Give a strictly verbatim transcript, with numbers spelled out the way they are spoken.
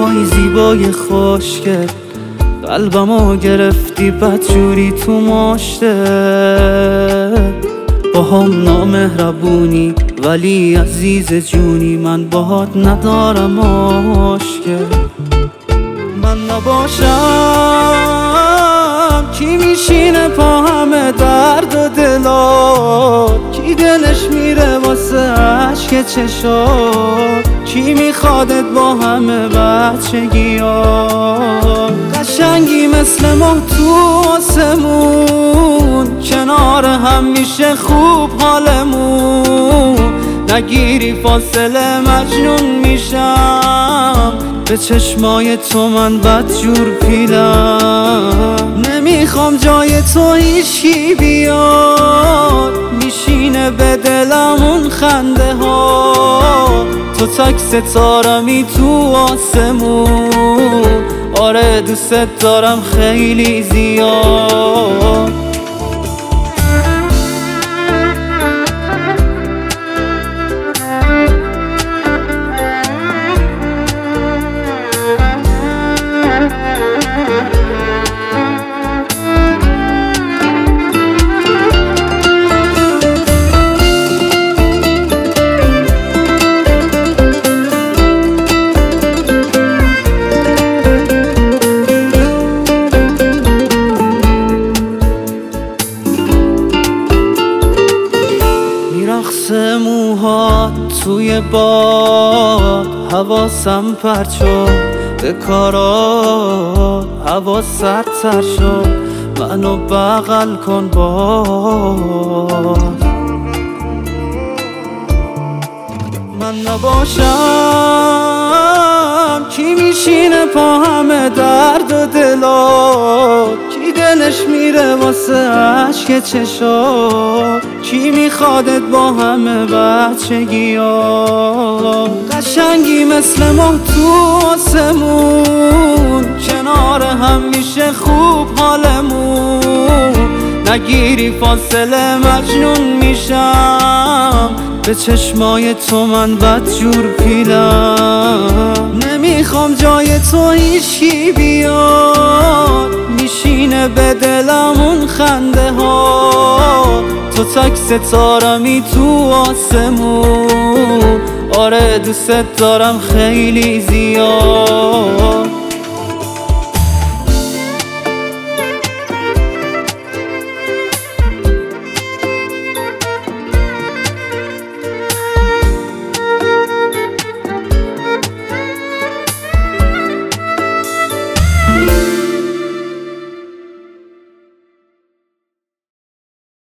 وای زیبای خوشگل، قلبمو گرفتی بدجوری تو ماشته. با هم نامهربونی ولی عزیز جونی، من باهات ندارم مشکل. من نباشم کی میشینه پا همه درد و دلات، کی دلش میره واسه عشق چشات، کی میخوادت با همه بچگیات. قشنگی مثل ماه تو آسمون، کنار هم میشه خوب حالمون. نگیری فاصله مجنون میشم، به چشمای تو من بدجور پیلم. نمیخوام جای تو هیچکی بیاد، میشینه به دلم اون خنده ها. تو تک ستارمی تو آسمون، آره دوست دارم خیلی زیاد. رقص موهات توی باد، حواسم پرت شد به کارات. هوا سردتر شد منو بغل کن باز. من نباشم کی میشینه پا همه درد و دلات، کی دلش میره واسه عشق چشات، کی میخوادت با همه بچگیات. قشنگی مثل ماه تو آسمون، کنار هم میشه خوب حالمون. نگیری فاصله مجنون میشم، به چشمای تو من بدجور پیلم. نمیخوام جای تو هیچکی بیاد، میشینه به دلم اون خنده ها. تو تک ستارمی تو آسمون، آره دوست دارم خیلی زیاد.